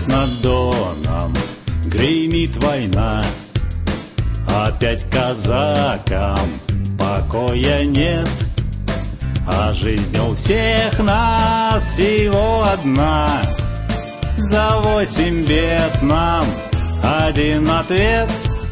Здесь над Доном гремит война, опять казакам покоя нет, а жизнь у всех нас всего одна. За 8 бед нам один ответ,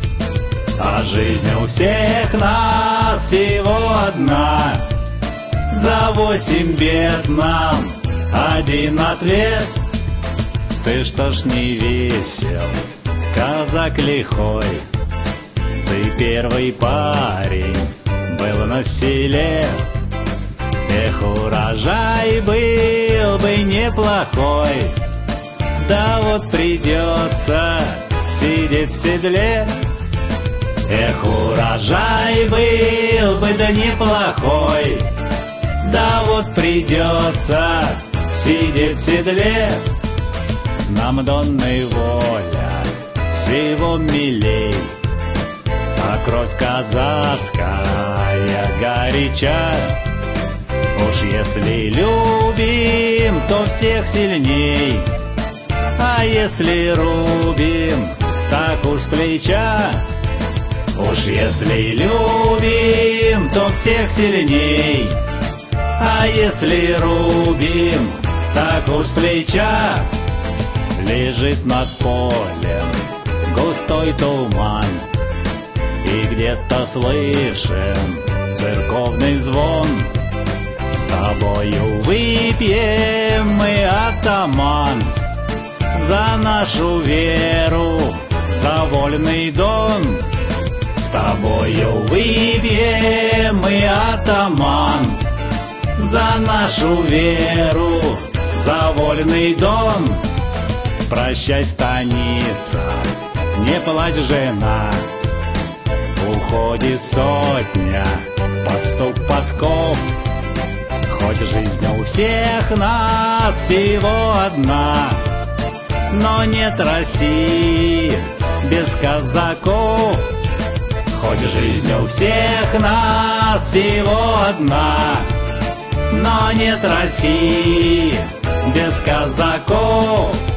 а жизнь у всех нас всего одна. За 8 бед нам один ответ. Ты что ж не весел, казак лихой? Ты первый парень был на селе. Эх, урожай был бы неплохой, да вот придется сидеть в седле. Эх, урожай был бы да неплохой, да вот придется сидеть в седле. Нам Донной воля всего милей, а кровь казацкая горяча. Уж если любим, то всех сильней, а если рубим, так уж с плеча. Уж если любим, то всех сильней, а если рубим, так уж с плеча. Лежит над полем густой туман, и где-то слышен церковный звон. С тобою выпьем мы, атаман, за нашу веру, за вольный Дон. С тобою выпьем мы, атаман, за нашу веру, за вольный Дон. Прощай, станица, не плачь, жена, уходит сотня под стук подков. Хоть жизнь у всех нас всего одна, но нет России без казаков. Хоть жизнь у всех нас всего одна, но нет России без казаков.